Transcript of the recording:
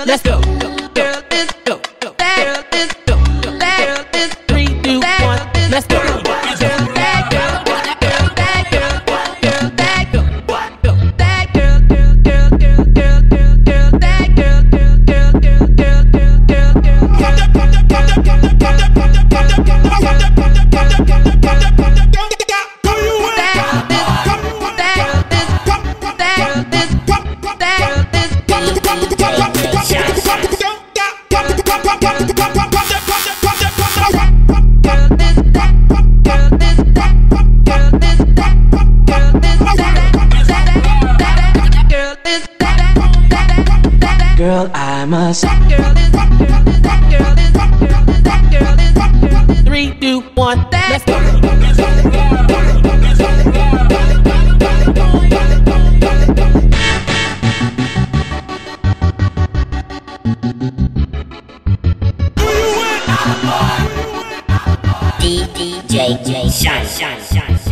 let's go. Girl, let's go. That girl, let's go. That girl, let's 3, 2, 1, let's go. Girl, I must. 3, 2, 1, let's go. DJ Shine.